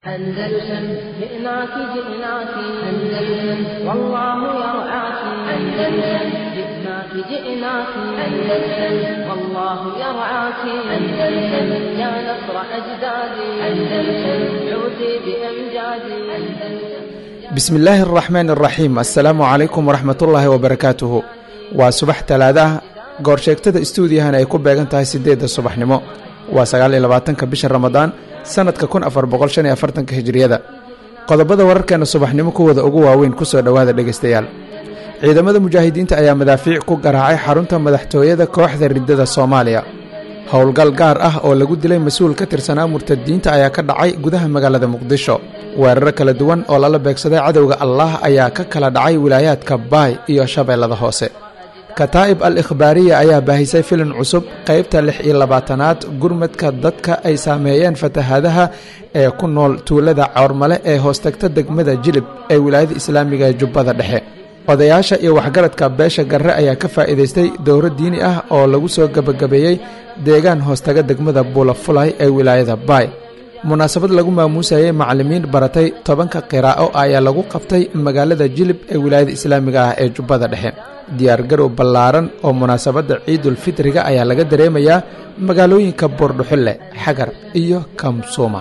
أندلسن جئناك جئناك أندلسن والله يرعاك أندلسن جئناك جئناك أندلسن والله يرعاك أندلسن يا نصر أجدادي أندلسن عودي بأمجادي أندلسن بسم الله الرحمن الرحيم السلام عليكم ورحمة الله وبركاته وصباح ثلاثة goorsheegtada istuudiyahan ay ku beegan tahay 8 subaxnimo waa 29 bisha Ramadaan sanadka 1445 hijriyada qodobada wararkeena subaxnimo kuwada ugu waaweyn ku soo dhawaada dhageystayaal ciidamada mujaahidiinta ayaa madaafiic ku garaacay xarunta madaxtooyada kooxda ridada Soomaaliya howlgal gaar ah oo lagu dilay mas'uul ka tirsanaa murtadiinta ayaa ka dhacay gudaha magaalada Muqdisho weerar kala duwan oo la beegsaday cadawga Allah ayaa ka kala dhacay wilaayadka Baay iyo Shabeellada Hoose kataa'ib al-ikhbaariya ayaa baahisay filim cusub qaybta 26aad gurmadka dadka ay saameeyeen fatahaadaha ee ku nool tuulada Cawrmale ee hoostagta degmada Jilib ee wilaayada Islaamiga ee Jubbada Dhexe odayaasha iyo waxgaradka beesha Garre ayaa ka faa'iideystay dowlad diini ah oo lagu soo gabagabeeyay deegaan hoostaga degmada Buulafulay ee wilaayada Baay munaasabad lagu maamuusayay macallimiin baratay 10 qiraa'o ayaa lagu qabtay magaalada Jilib ee wilaayada Islaamiga ah ee Jubbada Dhexe diyaar garow ballaaran oo munaasabada Ciidul Fitriga ayaa laga dareemayaa magaalooyinka Boordhuxule, Xagar iyo Kamsuma.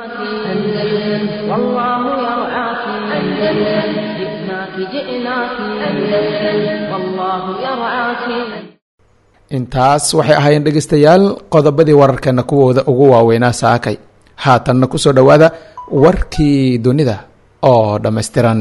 intaas waxay ahaayeen dhageystayaal qodobadii wararkeena kuwooda ugu waaweynaa saakay haatanna ku soo dhawaada warkii dunida oo dhammaystiran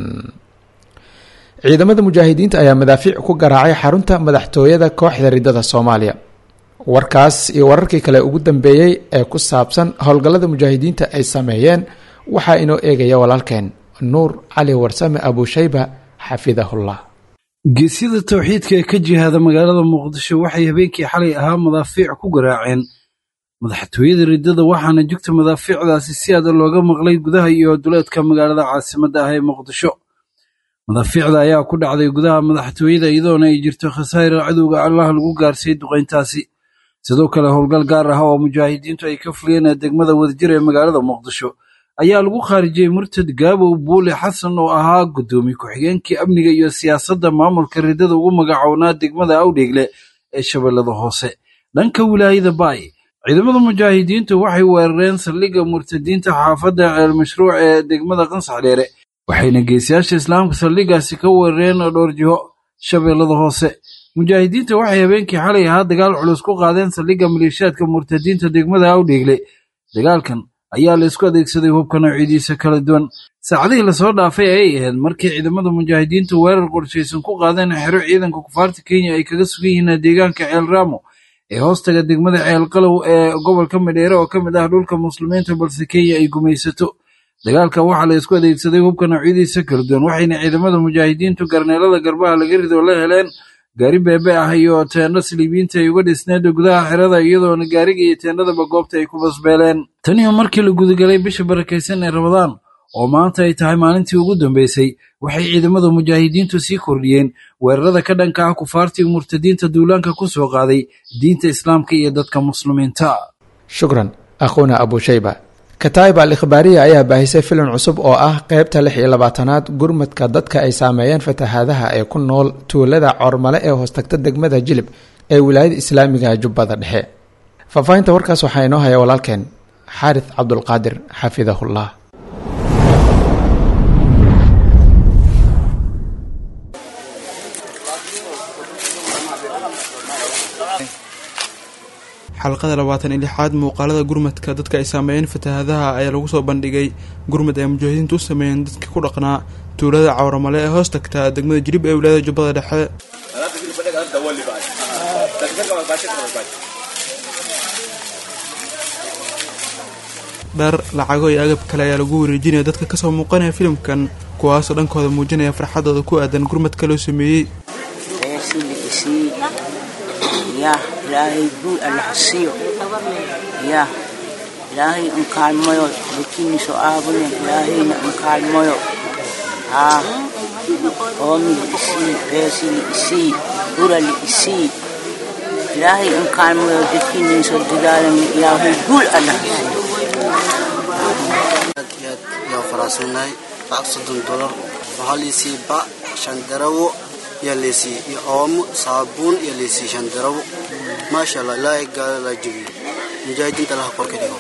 ciidamada mujaahidiinta ayaa madaafiic ku garaacay xarunta madaxtooyada kooxda ridada Soomaaliya warkaas iyo wararkii kale ugu dambeeyay ee ku saabsan howlgallada mujaahidiinta ay sameeyeen waxa inoo eegaya walaalkeen Nuur Cali Warsame Abu Shayba xafidahullah geesida tawxiidka ee ka jihada magaalada Muqdisho waxay habeenkii xalay ahaa madaafiic ku garaaceen madaxtooyada ridada waxaana jugta madaafiicdaasi si aad looga maqlay gudaha iyo duleedka magaalada caasimadda ah ee Muqdisho madaafiicda ayaa ku dhacday gudaha madaxtooyada iyadoona ay jirto khasaare cadowga Allah lagu gaarsiiyay duqeyntaasi sidoo kale howlgal gaar ah oo mujaahidiintu ay ka fuliyeen degmada wadajir ee magaalada Muqdisho ayaa lagu khaarijiyay murtad Gaabow Buule Xasan oo ahaa gudoomiye ku-xigeenkii amniga iyo siyaasadda maamulka ridada ugu magacoonaa degmada Awdheegle ee Shabeellada Hoose dhanka wilaayada Baay ciidamada mujaahidiintu waxay weerareen saldhigga murtadiinta xaafadda Ceel Mashruuc ee degmada Qansax Dheere waxayna geesiyaasha islaamka saldhiggaasi ka weerareen dhowr jiho Shabeellada Hoose mujaahidiinta waxay habeenkii xalay ahaa dagaal culus ku qaadeen saldhigga maleeshiyaadka murtadiinta degmada Awdheegle dagaalkan ayaa la isku adeegsaday hubka noocyadiisa kala duwan saacadihii la soo dhaafay ay ahayd markii ciidamada mujaahidiintu weerar qorshaysan ku qaadeen xero ciidanka kufaarta Kenya ay kaga sugan yihiin deegaanka Ceel Raamo ee hoostaga degmada Ceel Qalow ee gobolka Madheere oo kamid ah dhulka muslimiinta balse Kenya ay gumaysato dagaalka waxa la isku adeegsaday hubka noocyadiisa kala duwan waxayna ciidamada mujaahidiintu garneelada garbaha laga rido la heleen gaari beebe ah iyo teendho siliibiinta ay uga dhisneed gudaha xerada iyadoona gaariga iyo teendhadaba goobta ay ku basbeeleen tani markii la gudagalay bisha barakeysan ee Ramadaan oo maanta ay tahay maalintii ugu dambeysay waxay ciidamada mujaahidiintu sii kordhiyeen weerarada ka dhanka ah kufaartii murtadiinta duulaanka ku soo qaaday diinta islaamka iyo dadka muslimiinta shukran akhuna Abu Shayba kataa'ib al-ikhbaariya ayaa baahisay filim cusub oo ah qaybta 26aad gurmadka dadka ay saameeyeen fatahaadaha ee ku nool tuulada Cawrmale ee hoostagta degmada Jilib ee wilaayada Islaamiga Jubbada Dhexe faafahinta warkaas waxaa inoo haya walaalkeen Xaarith Abdul Qaadir xafidahullah xalqada 26aad muuqaalada gurmadka dadka ay saameeyeen fatahaadaha ayaa lagu soo bandhigay gurmad ay mujaahidiintu u sameeyeen dadka ku dhaqnaa tuulada Cawrmale ee hoos tagta degmada Jilib ee wilaayada Jubbada Dhexe dhar lacago iyo agab kale ayaa lagu wareejinaya dadka ka soo muuqanaya filimkan kuwaasoo dhankooda muujinaya farxadooda ku aadan gurmadka loo sameeyey يا إلهي قول أنا حسيو يا إلهي أنكال مايو بكيني سؤابني إلهي أنكال مايو قومي لإسي بيسي لإسي قرى لإسي إلهي أنكال مايو بكيني سؤابني إلهي قول أنا حسيو sunnay $60 waxaa liisii ba shandarawo iyo liisii iyo oomo saabuun iyo liisii shandarawo maasha Allah ilaahay gaala la jibiyo mujaahidiinta laha korka dhigo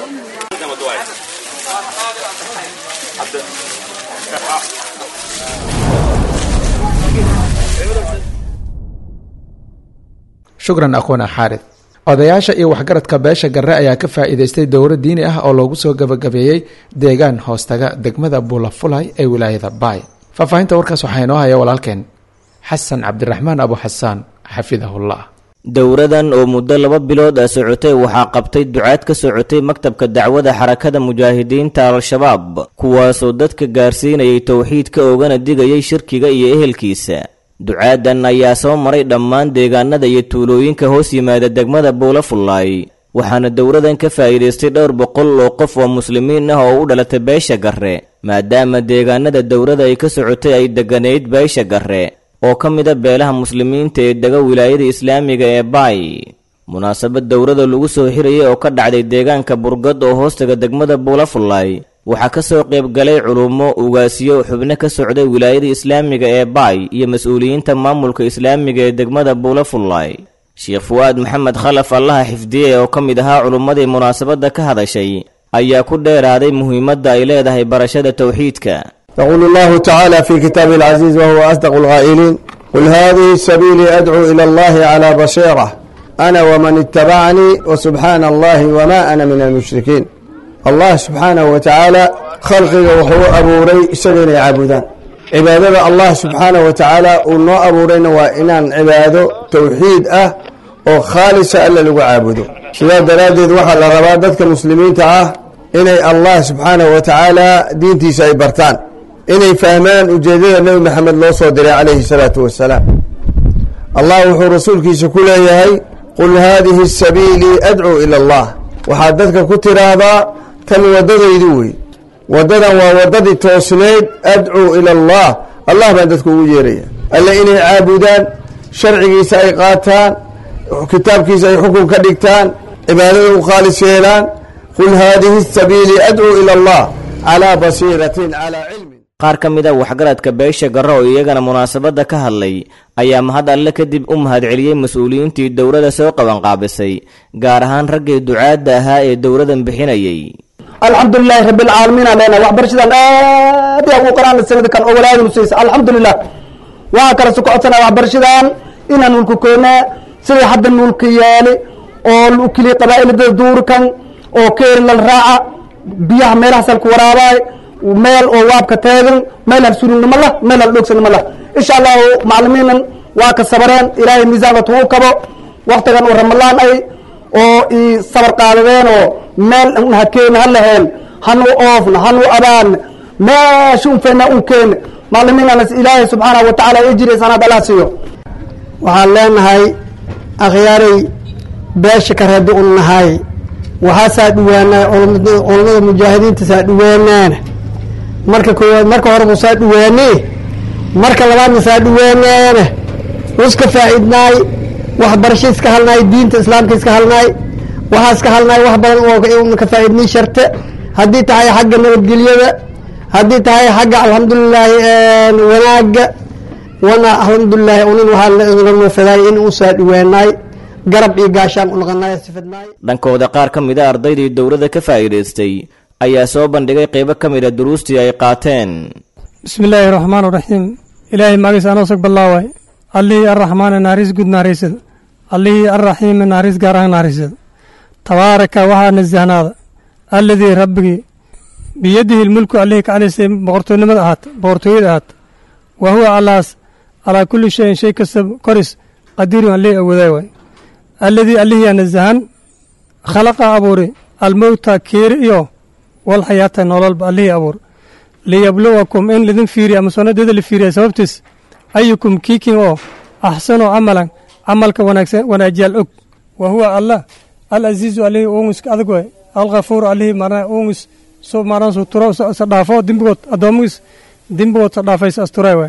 shukran aqoona xaarid odayaasha iyo waxgaradka beesha garre ayaa ka faa'iidaystay dowro diini ah oo loogu soo gabagabeeyey deegaan hoostaga degmada buulafulay ee wilaayada baay faahfaahinta warkaas waxaa inoo haya walaalkeen xasan cabdiraxmaan abu xasaan xafidahullah dowradan oo muddo 2 bilood ah socotay waxaa qabtay ducaad ka socotay maktabka dacwada xarakada mujaahidiinta al-shabaab kuwaasoo dadka gaarsiinayay tawxiidka oogana digayay shirkiga iyo ehelkiisa ducaadan ayaa soo maray dhammaan deegaanada iyo tuulooyinka hoos yimaada degmada buulafulay waxaana dowradan ka faa'iidaystay dhowr boqol oo qof oo muslimiin ah oo u dhalatay beesha garre maadaama deegaanada dowrada ay ka socotay ay deganeyd beesha garre oo ka mid ah beelaha muslimiinta ee dega wilaayada islaamiga ee baay munaasabad dowrada lagu soo xirayay oo ka dhacday deegaanka burgad oo hoostaga degmada buulafulay waxaa ka soo qayb galay culumo ugaasiyo xubno ka socday wilaayada islaamiga ee baay iyo mas'uuliyiinta maamulka islaamiga ee degmada buulafulay sheekh fuaad maxamed khalaf allaha xifdiye oo ka mid ahaa culummadii munaasabadda ka hadashay ayaa ku dheeraaday muhiimadda ay leedahay barashada tawxiidka يقول الله تعالى في كتابه العزيز وهو أصدق القائلين قل هذه سبيلي أدعو إلى الله على بصيرة أنا ومن اتبعني وسبحان الله وما أنا من المشركين الله سبحانه وتعالى خلقه وهو أبو ري سجن يعبدان عبادة الله سبحانه وتعالى ونو أبو رينا وإنان عباده توحيد وخالصة ألا لقو عابده شباب دلادة وحا لربادتك المسلمين تعاه إني الله سبحانه وتعالى دينتي سيبرتان إني فهمان وجديد النبي محمد الله صلى الله عليه الصلاة والسلام الله وحو رسولك سكولا يهي قل هذه السبيل أدعو إلى الله وحدثك كتر هذا كان ودد يدوي وددا وودد توسنيد أدعو إلى الله الله ما عندك وجيرية ألا إني عابدان شرعي سيقاتان كتابك سيحكم كدكتان عبادة خالص يلان قل هذه السبيل أدعو إلى الله على بصيرة على علم qaar ka mid ah waxgaradka beesha garre oo iyagana munaasabadda ka hadlay ayaa mahad alle kadib u mahad celiyey mas'uuliyiintii dowladda soo qaban qaabisay gaar ahaan raggii ducaadda ahaa ee dowladan bixinayay alxamdulilaahi rabbil caalamiin aleena waxbarashadan aad iyo ugu qaraan sanad kan oo walaadu siisa alxamdulillah waa kala socodsana waxbarashadan inaan ulku koona sidii hadda nulka yaali oo lu kili qabaa'ilada duurkan oo keer la raaca biyaha meelaha salku waraabay meel oo waabka taagan meel hal surugnimo lah meel hal dhogsanimo lah insha Allah macallimiinan waa ka sabareen ilaahay miisaanka tuu kabo waqtigan oo ramalaan ay oo i sabar qaadeen oo meel hakeen hal lahayn hanu oofna hanu abaan meeshun feena u keen macallimiinan ilaahay subhanahu wa ta'ala ijri sanad Allah siiyo waxaan leenahay akhyaaray beesha ka raadi u nahay waxa saadwaana culimada mujaahidiinta saadwaana marka koowaad marka hore buu saadwaanay marka labaadna saadwaana uska faa'iidnay wax barashiis ka halnay diinta islaamka iska halnay waxa iska halnay wax badan oo ka faa'iidnay sharta hadii tahay xagga nabadgelyada hadii tahay xagga alxamdulillah wanaaga wana alxamdulillah unin waxa la fiday in uu saadwaanay garab iyo gaashaan u noqonay sifadnay dhankooda qaar ka mid ah ardaydii dowladda ka faa'iideystay ayaa soo bandhigay qaybo ka mid ah duruustii ay qaateen bismillaahir rahmaanir rahiim ilaahay magiis anoo sag bilaaway allihii arrahmaan naaris gud naarisad allihii arrahiim naaris gaaraan naarisad tabaaraka waxaa nasahnaada alladii rabbigi biyadihi lmulku allihii ka calaysay boqortooynimada ahaat boqortooyada ahaat wa huwa allaas calaa kulli shayin shay kasta koris qadiirun allihii awooday waay الذي عليه نزهان خلق أبوري الموت كير إيو والحياة نولل عليه أبور ليبلوكم إن لذن فيري أمسونا ديد الفيري سببتس أيكم كيكين أو أحسنوا عملا عملك ونأجال أك وهو الله العزيز عليه أونس أذكوه الغفور عليه مرنا أونس سو مرنا سو ترى صدافو دمبوت أدومس دمبوت صدافيس أستراوي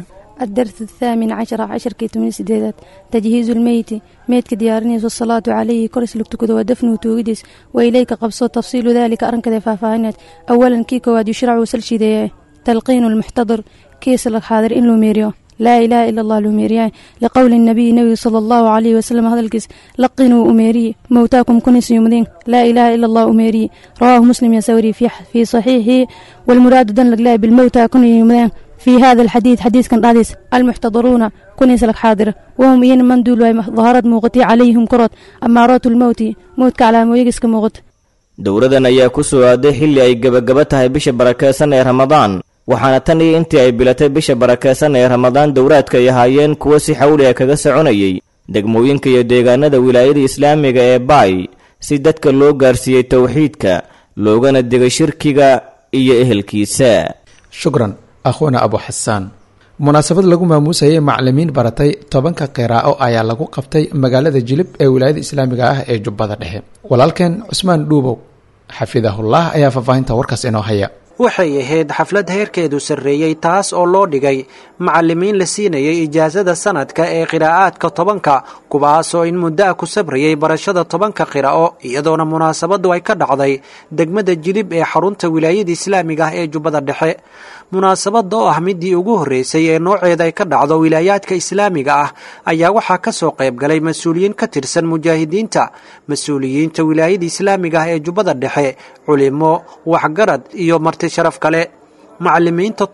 الدرس 18 كيتمني سديدات تجهيز الميت ميت ديارنيس والصلاة عليه كرس لكتكد ودفنه توجدس وإليك قبص تفصيل ذلك أرنك دفافانات أولا كيك واد يشرع وسلشي ديه تلقين المحتضر كيس لك حاضر إن لوميريو لا إله إلا الله لوميريان لقول النبي صلى الله عليه وسلم هذا الكيس لقنوا أميري موتاكم كنس يومدين لا إله إلا الله أميري رواه مسلم يسوري في صحيحه والمراد دن لك بالموتى كن يومدين في هذا الحديث حديث كان حديث المحتضرون كنيس لك حاضر وهم ين من دول ظهرت موقتي عليهم كرت أمارات الموت موت على مويقس كموت dowladan ayaa ku soo aaday xilli ay gabagaba tahay bisha barakeysan ee Ramadaan waxaana tan iyo intii ay bilatay bisha barakeysan ee Ramadaan dowladka ay ahaayeen kuwa si xawli ah kaga soconayay degmooyinka iyo deegaanada wilaayada Islaamiga ee Bay si dadka loo gaarsiiyay tawxiidka loogana digay shirkiga iyo ehelkiisa. shukran akhwana Abu Hassan. munaasabad lagu maamuusayay macallimiin baratay 10 qiraa'o ayaa lagu qabtay magaalada Jilib ee wilaayada Islaamiga ah ee Jubbada Dhexe. walaalkeen Cusmaan Dhuubow xafidahullah ayaa faafahinta warkaas inoo haya. waxay ahayd xaflad heerkeedu sarreeyay taas oo loo dhigay macallimiin la siinayay ijaazada sanadka ee qiraa'aadka 10 kuwaasoo in muddo ku sabrayay barashada 10 qiraa'o iyadoona munaasabadu ay ka dhacday degmada Jilib ee xarunta wilaayada Islaamiga ah ee Jubbada Dhexe. munaasabada oo ah midii ugu horeysay ee nooceeda ay ka dhacdo wilaayadka Islaamiga ah ayaa waxaa ka soo qayb galay mas'uuliyiin ka tirsan mas'uuliyiinta wilaayada Islaamiga ah ee Jubbada Dhexe, culimo, waxgarad iyo marti sharaf kale. macallimiinta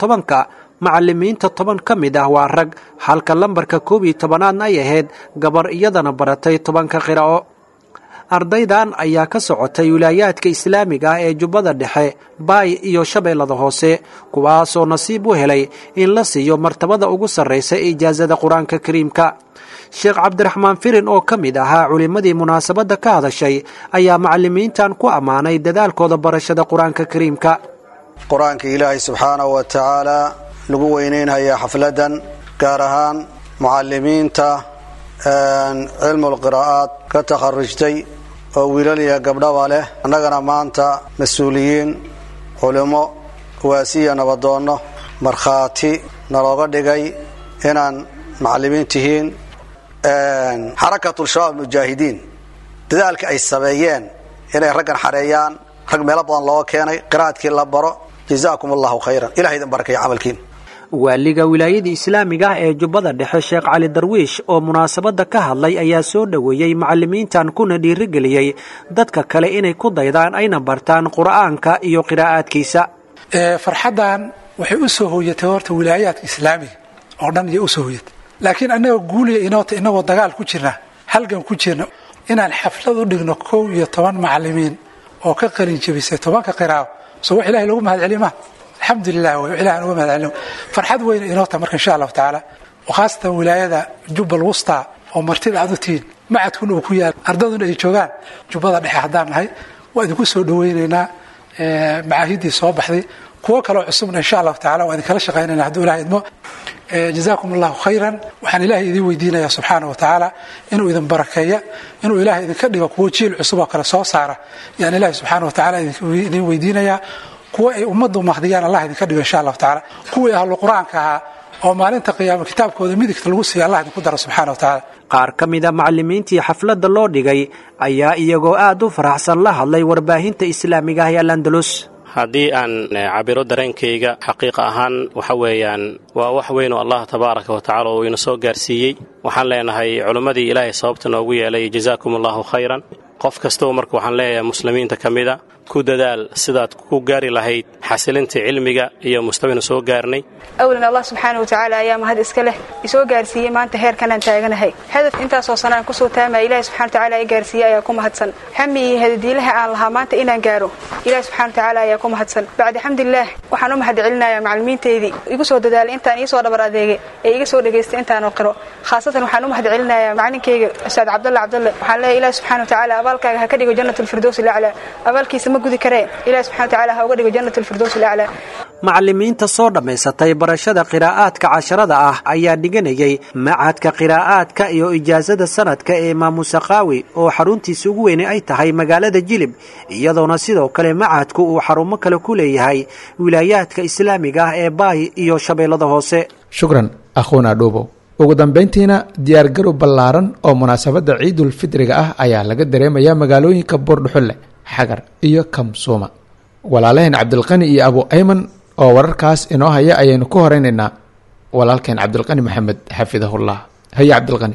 10 ka mid ah waa rag, halka lambarka 12 ay ahayd gabar iyadana baratay 10 qiraa'o. ardaydan ayaa ka socotay wilaayadka Islaamiga ah ee Jubbada Dhexe, Bay iyo Shabeellada Hoose, kuwaasoo nasiib u helay in la siiyo martabada ugu sarreysa ee ijaazada Quraanka Kariimka. Sheekh Cabdiraxmaan Firin oo ka mid ahaa culimadii munaasabada ka hadashay ayaa macallimiintan ku amaanay dadaalkooda barashada Quraanka Kariimka. quraanka Ilaahay subxaanahu wa ta'ala lagu weyneynaya xafladan gaar ahaan macallimiinta cilmul qiraa'at ka takharrujtay oo wiilal iyo gabdhaba leh. annagana maanta mas'uuliyiin, culimo, waasiya, nabadoono markhaati nalooga dhigay inaan macallimiin tihiin. xarakatul shabaab mujaahidiin dadaalka ay sameeyeen inay raggan xareeyaan, rag meelo badan loo keenay qiraa'adkii la baro. jazaakum allahu khayran, ilaahay idin barakeeyo camalkiin. waaliga wilaayada Islaamiga ah ee Jubbada Dhexe Sheekh Cali Darwiish oo munaasabada ka hadlay ayaa soo dhaweeyay macallimiintan kuna dhiirigeliyay dadka kale inay ku daydaan ayna bartaan Qur'aanka iyo qiraa'adkiisa. farxadan waxay u soo hooyatay horta wilaayadka Islaamiga oo dhan iyo u soo hooyatay, laakiin anaga guuliya inagoo dagaal ku jirna, halgan ku jirna, inaan xaflad u dhigno 11 macallimiin oo ka qalin jabisay 10 qiraa'o. soo wax Ilaahay lagu mahadceliyo alxamdulilah ilaahay uga mahadcelino. farxad weyn inoo tahay marka insha Allah taala, وخاصة ولاية جبل الوسطى ومرتين عدوتين ما عدكون وكيان أرضنا يجوعان جبل ده حدان هاي وإذا كسر دويننا معاهدي صباح ذي كوك لو عصمنا إن شاء الله تعالى وإذا كلا شقينا نهدول عيدنا جزاكم الله خيرا وحن الله يدي ويدينا يا سبحانه وتعالى إنه إذا بركية إنه إله إذا كذب كوتشيل عصبة كلا صار يعني الله سبحانه وتعالى يدي ويدينا يا كوا أمضوا مخديان الله إذا كذب إن شاء الله تعالى كوا أهل القرآن كها oo maalinta qiyaamo kitaabkooda midigta lagu siiyo Allah ku daro subhanahu wa ta'ala. qaar kamida macallimiintii xafladda loo dhigay ayaa iyagoo aad u faraxsan la hadlay warbaahinta islaamiga ah ee Andalus. haddii aan cabiro dareenkayga xaqiiqa ahaan waxa weeyaan waa wax weyn oo Allah tabaaraka wa ta'ala uu inoo soo gaarsiiyay. waxaan leenahay culimadii Ilaahay sababta noogu yeelay jazaakumullahu khayran. qof kastoo marka waxaan leeyahay muslimiinta kamida ku dadaal sidaad ku gaari lahayd xasilinta cilmiga iyo mustawina soo gaarnay. أولاً الله سبحانه وتعالى أيام هذا إسكاله يسوع جارسية ما أنت هير كان أنت هاي هدف أنت صوصنا كسو تاما إله سبحانه وتعالى جارسية ياكم هتسن حمي هذا ديلها على الله ما أنت إنا جارو إله سبحانه وتعالى ياكم هتسن بعد الحمد لله وحنوم هاد علنا يا معلمين تيدي يقصوا دال أنت يسوع دبر ذيك يقصوا دجست أنت أنا قرأ خاصة وحنوم هاد علنا يا معلم كي أستاذ عبد الله وحلا إله سبحانه وتعالى أبالك هكذا جنة الفردوس الأعلى أبالك يسمى جودي كريم إله سبحانه وتعالى هو جنة الفردوس الأعلى. macallimiinta soo dhameysatay barashada qiraa'aadka 10 ah ayaa dhiganayay macadka qiraa'aadka iyo ijaazada sanadka ee Imaam Saqaawi oo xaruntiisa ugu weyn ay tahay magaalada Jilib iyadoona sidoo kale macadku uu xarumo kale ku leeyahay wilaayadka islaamiga ah ee Baay iyo Shabeellada Hoose. shukran akhuuna dhuubow ugu dambeyntiina diyaargarow ballaaran oo munaasabadda ciidul fidriga ah ayaa laga dareemayaa magaalooyinka buurdhuxulle xagar iyo kamsuuma walaalaheen cabdilqani iyo abu ayman oo wararkaas inoo haya ayaynu ku horeynaynaa walaalkeen cabdilqani maxamed xafidahullah haye cabdilqani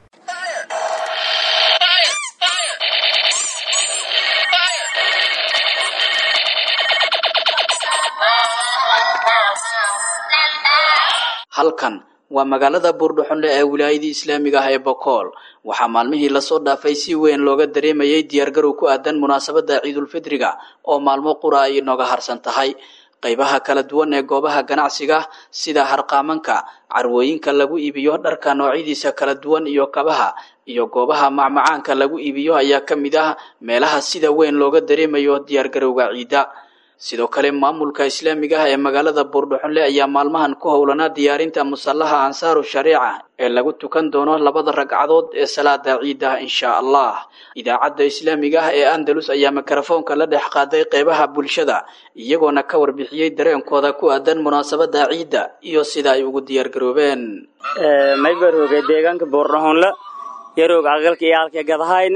halkan waa magaalada buurdhuxunle ee wilaayadii islaamiga ah ee bokool waxaa maalmihii lasoo dhaafay si weyn looga dareemayay diyaargarow ku aadan munaasabadda ciidulfidriga oo maalmo qura ay inooga harsan tahay qaybaha kala duwan ee goobaha ganacsiga sida harqaamanka carwooyinka lagu iibiyo dharka noocyadiisa kala duwan iyo kabaha iyo goobaha macmacaanka lagu iibiyo ayaa ka mid ah meelaha sida weyn looga dareemayo diyaargarowga ciida sidoo kale maamulka islaamiga ah ee magaalada buurdhuxunle ayaa maalmahan ku howlanaa diyaarinta musallaha ansaaru shariica ee lagu tukan doono 2 ragcadood ee salaada ciida insha Allah idaacadda islaamiga ah ee Andalus ayaa mikrofoonka la dhex qaaday qaybaha bulshada iyagoona ka warbixiyay dareenkooda ku aadan munaasabadda ciida iyo sida ay ugu diyaar garoobeen maybarooga deegaanka buurdhuxunle yarooga aqalka iyo halka gadahayn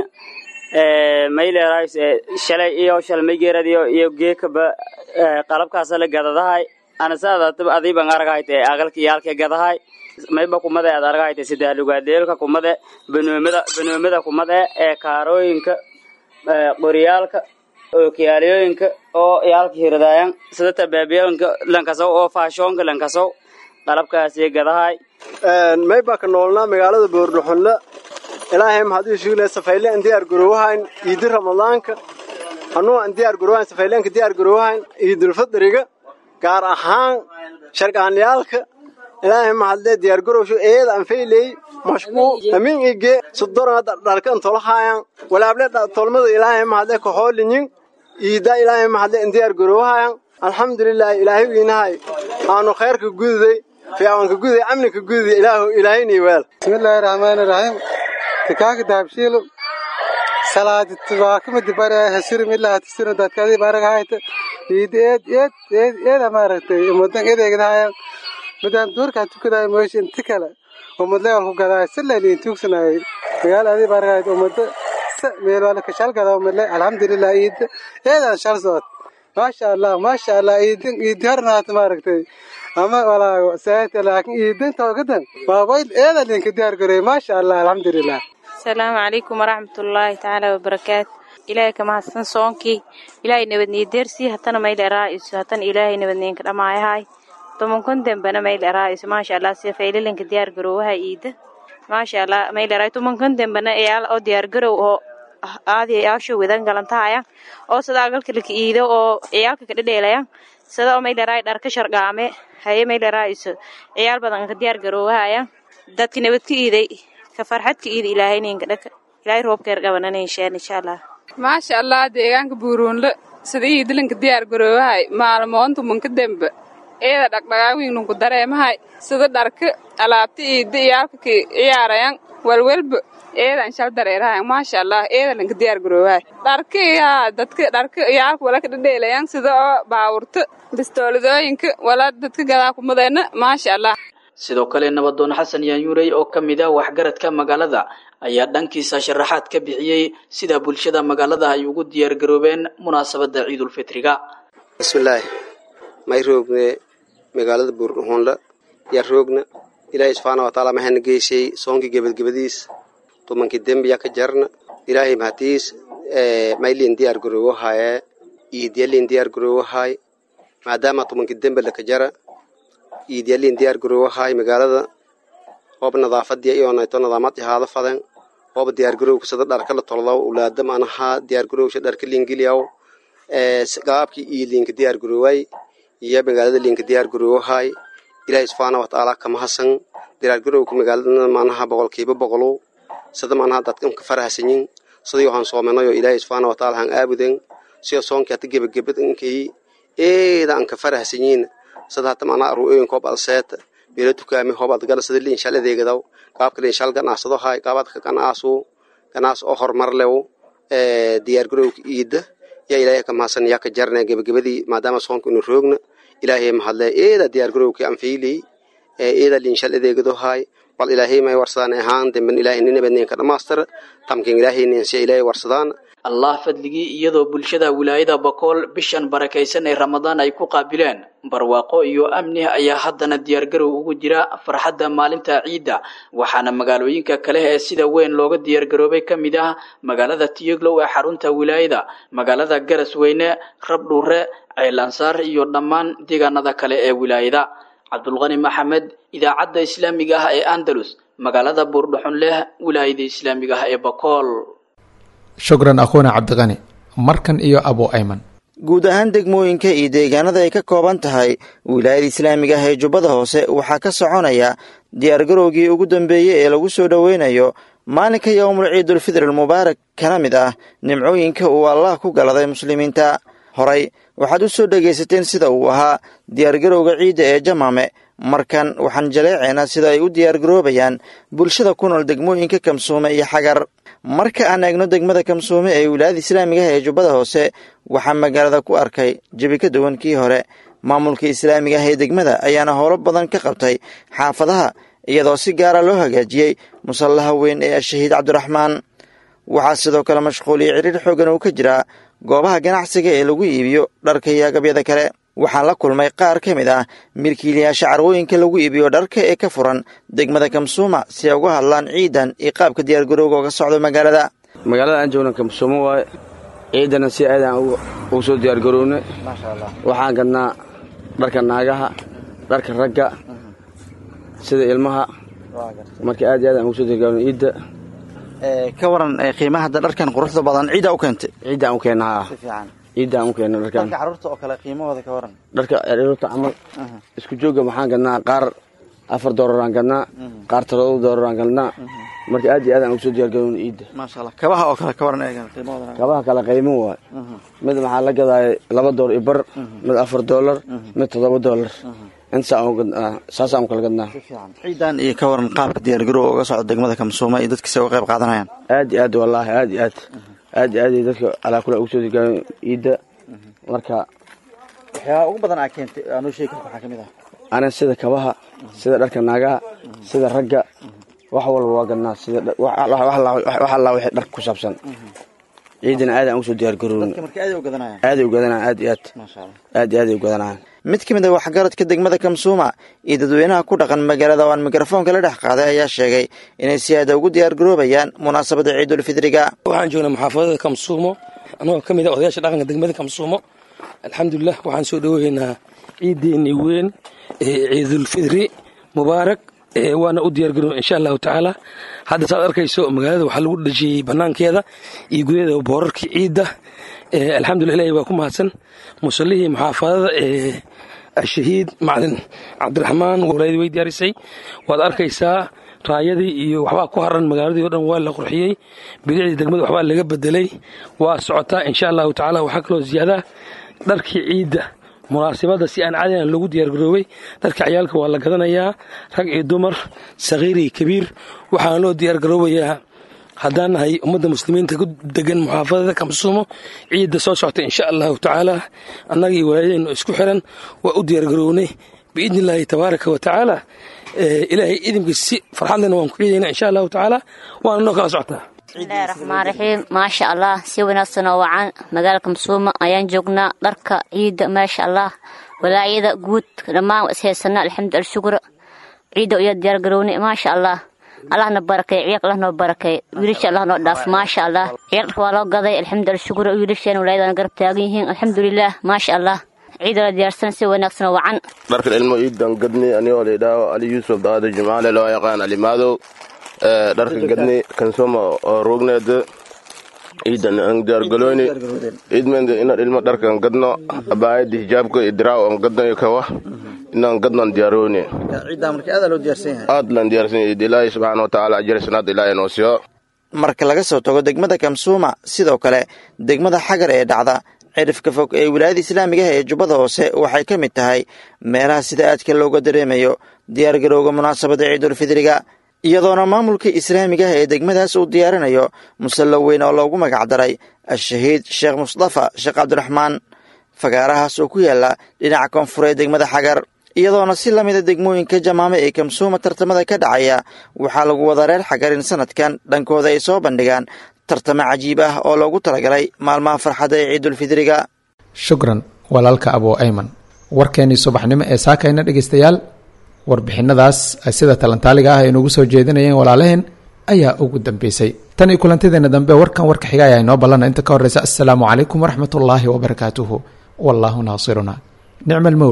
mayleeray shalay iyo shalmaygeerad iyo geekaba qalabkaas la gadadahay ana saadada adiiban aragayte aqalka iyo halka gadahay mayba kumada aad aragayte sida lugadeelka kumada banoomada kumada ee kaarooyinka qoriyaalka oo kiyaalooyinka oo yaalka hiradayaan sida tabaabiyonka lankaso oo faashonka lankaso qalabkaas iyo gadahay mayba ka noolna magaalada buurdhuxunle ilaahay maxaad sheegay safayleen diyaar garoowahan ciid ramadaanka anoo diyaar garoowahan safayleen diyaar garoowahan ciidul fidriga gaar ahaan sharqaanyaalka ilaahay maxaad diyaar garoosho eed aan feelay mashquul amin ige sodorada dhalkan tolahayaan walaable tolmada ilaahay maxaad ka hoolinin ciida ilaahay maxaad diyaar garoowahan alxamdulillah ilaahay wiinahay aanu khayrka guuday fiicanka guuday amniga guuday ilaahayni weel bismillaahir rahmaanir rahiim تكاك دابشيلو صلاة تباكم دبارة هسير ملا هتسير دكادي بارك هايت إيد أمارتي مدن إيد كده مدن دور كاتو كده ماشين تكلا ومدلع هو كده سلا لين توكسنا قال هذه بارك هايت ومدن ميلوانا كشال كده ومدلع الحمد لله إيد شال صوت ما شاء الله إيد هرنا تماركتي أما ولا ساعات لكن إيد تو كده بابايل إيد لين كديار كره ما شاء الله الحمد لله السلام عليكم ورحمة الله تعالى وبركاته إلهي كما حسن صونكي إلهي نبدني درسي هتنا ما إلى رئيس هتنا إلهي نبدني كده معي هاي طبعا كنت بنا ما إلى رئيس ما شاء الله سيفعل لين كديار كروها إيد ما شاء الله ما إلى رئيس طبعا كنت بنا إيال أو ديار كرو هذه أشوا وذن قلنا تايا أو صدق كلك إيده أو إيال كده ديلايا صدق ما إلى رئيس دارك شرقامه هاي ما إلى رئيس إيال بدن كديار كروها يا دت كنبت إيدي كفرحت إيد إلهي نينك إلهي روب كرجعنا إن شاء الله ما شاء الله deegaanka buuruunle sidii idlinka diyaar garoowahay maalmoontu munkadamb eeda dhaqdhaqaaqin ku dareemahay sida dharka alaabta iyaalka ciyaarayaan walwalba eedan shal dareerahay ma sha Allah eedan diyaar garoowahay dadka dharka iyaalka wala ka dheelayaan sida baawurta bistooladooyinka wala dadka gadaa ku madeena ma sha Allah sidoo kale nabadoon xasan yaanyuuray oo kamid ah waxgaradka magaalada ayaa dhankiisa sharaxaad ka bixiyay sida bulshada magaalada ay ugu diyaar garoobeen munaasabadda ciidul fitriga bismillaah may roogne magaalada buurdhuxunle ya roogna ilaahay subhanahu wa ta'ala ma han geysay soonki gabadgabadiis tumankii dambiya ka jarna ilaahay mahadiis maylin diyaar garoowahay iidiyalin diyaar garoowahay maadaama tumankii dambe la ka jara iidiyalin diyaar garoowahay magaalada oo nadaafadii iyo nadaamad yahaada fadan oo diyaar garowga sida dharka la tolado ulaada manaha diyaar garowga dharka liingiliyaw gaabki iilinka diyaar garoway iyo magaalada liinka diyaar garoowahay ilaahay subhanahu wa ta'ala kama hasan diyaar garowga magaalada manaha boqolkiiba boqolo sida manaha dadkan ka faraxsanyin sidii waxaan soomeeyo ilaahay subhanahu wa ta'ala han aabudan si soonka gebagabadankii eedan ka faraxsanyin sida hata manaha ru'ooyin koob alseet beelo tukaami hobad gal sida liin shal adeegadaw qaabka liin shal ganacsado hay qaabadka ganaas oo horumar leew diyaar garowga iida ya ilaahay ka mahadsan ya ka jarnay gabagabadii maadaama soonku inuu roogna ilaahay mahadle eeda diyaar garowga aan fiilay ida linshal adeegado hay wal ilaahay may warsadaan ahaan damban ilaahay ninabadneen ka dhamaastir tamkin ilaahay ninsi ilaahay warsadaan allah fadligii iyadoo bulshada wilaayada Bakool bishan barakaysan ee Ramadaan ay ku qaabileen barwaaqo iyo amni ayaa haddana diyaargarow ugu jira farxadda maalinta ciida waxaana magaalooyinka kale ee sida weyn looga diyaargaroobay kamid ah magaalada Tiyaglow ee xarunta wilaayada magaalada Garasweyne Rabdhuure Ceylansaar iyo dhammaan deegaanada kale ee wilaayada Cabdulqani Maxamed idaacadda islaamiga ah ee Andalus magaalada Buurdhuxunle wilaayada islaamiga ah ee Bakool shukran akhuuna cabdiqani markan iyo abu ayman guud ahaan degmooyinka iyo deegaanada ay ka kooban tahay wilaayada islaamiga ah ee jubbada hoose waxaa ka soconaya diyaargarowgii ugu dambeeyey ee lagu soo dhoweynayo maalinka yowmul ciidul fidr almubaarak kana mid ah nimcooyinka uu allah ku galaday muslimiinta horay waxaad u soo dhegaysateen sida uu ahaa diyaargarowga ciidda ee jamaame markan waxaan jaleecaynaa sida ay u diyaargaroobayaan bulshada ku nool degmooyinka kamsuume iyo xagar marka aan eegno degmada kamsuume ee wilaayada islaamiga ah ee jubbada hoose waxaa magaalada ku arkay jabi ka duwan kii hore maamulka islaamiga ah ee degmada ayaana howlo badan ka qabtay xaafadaha iyadoo si gaara loo hagaajiyey musallaha weyn ee ashahiid cabdiraxmaan waxaa sidoo kale mashquuliyo cidhiir xoogan uu ka jiraa goobaha ganacsiga ee lagu iibiyo dharka iyo agabyada kale waxaan la kulmay qaar ka mid ah milkiilayaasha carwooyinka lagu iibiyo dharka ee ka furan degmada kamsuuma si ay uga hadlaan ciidan iyo qaabka diyaargarowga uga socdo magaalada aan joogna kamsuuma waaye ciidana si aadaan ugu soo diyaargarownay waxaan gadnaa dharka naagaha dharka ragga sida ilmaha marka aad iyo aad aan ugu soo diyaargarownay ciidda ka waran qiimaha hadda dharkan quruxda badan ciidda u keentay ciidda u keenaa ciidda u keenaa dharkan dharka carruurta oo kale qiimahooda ka waran dharka carruurta camal isku jooga waxaan gadnaa qaar $4 aan gadnaa qaar $3 aan gadnaa marka aad iyo aad aan ugu soo diyaargarownay ciidda maasha Allah kabaha oo kale ka waran eegan qiimahooda kabaha kale qiimo waa mid maxaa la gadaa $2 bar mid $4 mid $7 inta saasaan kala gadnaa ciidan iyo ka waran qaabka diyaargarowga uga socdo degmada kamsuuma iyo dadka uga qayb qaadanayaan aad iyo aad wallahi aad iyo aad dadka ala kula ugu soo diyaargarownay ciidda marka waxaa ugu badan keentay aanu sheegi karto waxa kamid ah ana sida kabaha sida dharka naagaha sida ragga wax walba waa gadnaa sida wax alla wixii dhar ku saabsan ciidana aad aan ugu soo diyaargarownay dadka marka aad u gadanayaan aad iyo aad u gadanayaan mid ka mid ah waxgaradka degmada kamsuuma iyo dadweynaha ku dhaqan magaalada oo aan mikrofoonka la dhex qaaday ayaa sheegay inay si aad ugu diyaargaroobayaan munaasabada ciidul fidriga waxaan joognaa maxaafadada kamsuumo anagoo ka mid ah odayaasha dhaqanka degmada kamsuumo alxamdulilah waxaan soo dhaweynaa ciideennii weyn ciidul fidri mubaarak waana u diyaargaroon insha allahu tacaala hadda saad arkayso magaalada waxaa lagu dhajiyey banaankeeda iyo gudaheeda boorarkii ciidda alxamdulillah ilaahay waa ku mahadsan musallihii muxaafadada ashahiid macalin cabdiraxmaan walaayadii way diyaarisay waad arkaysaa raayadii iyo waxbaa ku haran magaaladii oo dhan waa la qurxiyey bidicdii degmada waxbaa laga bedelay waa socotaa insha allahu tacaala waxaa kaloo ziyaadaa dharkii ciidda munaasibada si aan caadiyan loogu diyaargaroobay dharka ciyaalka waa la gadanayaa rag iyo dumar sagiir iyo kabiir waxaana loo diyaargaroobayaa haddaan nahay ummadda muslimiinta ku degan muxaafadada kamsuumo ciidda soo socota insha allahu tacaala annaga iyo walaayadeennu isku xiran waa u diyaargarownay biidni illaahi tabaaraka wa tacaala ilaahay idinkiis si farxad lena waan ku ciidaynaa insha allahu tacaala waana noo kala socotaa bismillahi raxmaan raxiim maasha allah si wanaagsan oo wacan magaalada kamsuuma ayaan joognaa dharka ciidda maasha allah walaayada guud dhammaan waa ishaysanaa alxamdu alshukra ciidda uyaa diyaargarownay maasha allah allahna barakay ciyaaq allah noo barakay wiilasha allah noo dhaaf maasha allah ciyaaq waa loo gaday alxamdu alshukra wiilasheena walaayadana garab taagan yihiin alxamdulilah maasha allah ciid la diyaarsan si wanaagsan oo wacan dharka ilmo ciidan gadni anigoo la yidhaaho ali yuusuf daado jimcaale loo yaqaan ali maadow dharka gadni kansoma oo roogneed ciidan aan diyaargalooyni ciidmeenda inaan ilmo dharkan gadno abaayadii hijaabka iyo diraaw aan gadno iyo kawa inaan gadnoan diyaarooni ciidan marka aad loo diyaarsan yahay aad lan diyaarsan yahay ilaahay subxaana wa tacaala ajir sanaad ilaahay noo siiyo marka laga soo tago degmada kamsuuma sidoo kale degmada xagar ee dhacda cirifka fog ee wilaayada islaamiga ah ee jubbada hoose waxay ka mid tahay meelaha sida aadka looga dareemayo diyaargarowga munaasabada ciidulfidriga iyadoona maamulka islaamiga ah ee degmadaas uu diyaarinayo musallo weyn oo loogu magacdaray ashahiid sheekh mustafa sheekh cabdiraxmaan fagaarahaas oo ku yaala dhinaca koonfur ee degmada xagar iyadoona si lamida degmooyinka jamaame ee kamsuuma tartamada ka dhacaya waxaa lagu wada reer xagarin sanadkan dhankooda ay soo bandhigaan tartamo cajiib ah oo loogu talagalay maalmaha farxadda ee ciidulfidriga. shukran walaalka abuu ayman. warkeennii subaxnimo ee saakayna dhegaystayaal warbixinadaas sida talantaaliga ah ay noogu soo jeedinayeen walaalaheen ayaa ugu dambeysay. tan iyo kulantideena dambe warkan warka xiga ayaa inoo ballana inta ka horreysa. assalaamu calaykum waraxmatullaahi wabarakaatuhu wallaahu naasiruna nicma almowt.